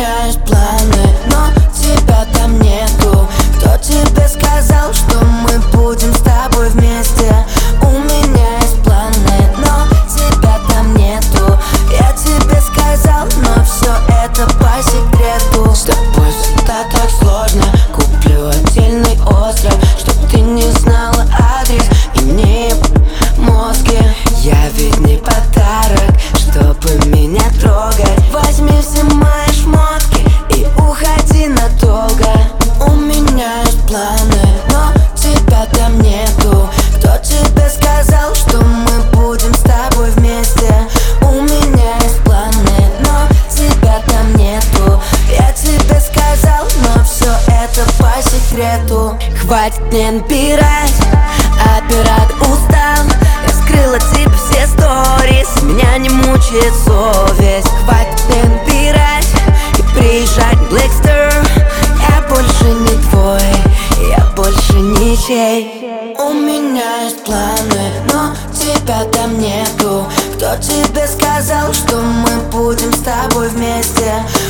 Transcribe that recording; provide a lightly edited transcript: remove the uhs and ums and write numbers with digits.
меня есть планы, но тебя там нету. Кто тебе сказал, что мы будем с тобой вместе? У меня есть планы, но тебя там нету. Я тебе сказал, но все это по секрету. С тобой всегда так сложно. Куплю отдельный остров, чтоб ты не знала адрес и не мозги. Я ведь не подарок, чтобы меня трогать. Возьми все мои шмотки и уходи надолго. У меня есть планы, но тебя там нету. Кто тебе сказал, что мы будем с тобой вместе? У меня есть планы, но тебя там нету. Я тебе сказал, но все это по секрету. Хватит мне набирать, оператор устал. Я скрыла тебе все сторис, меня не мучает совесть. Хватит мне набирать и приезжать в Blackster. Я больше не твой, я больше ничей. У меня есть планы, но тебя там нету. Кто тебе сказал, что мы будем с тобой вместе?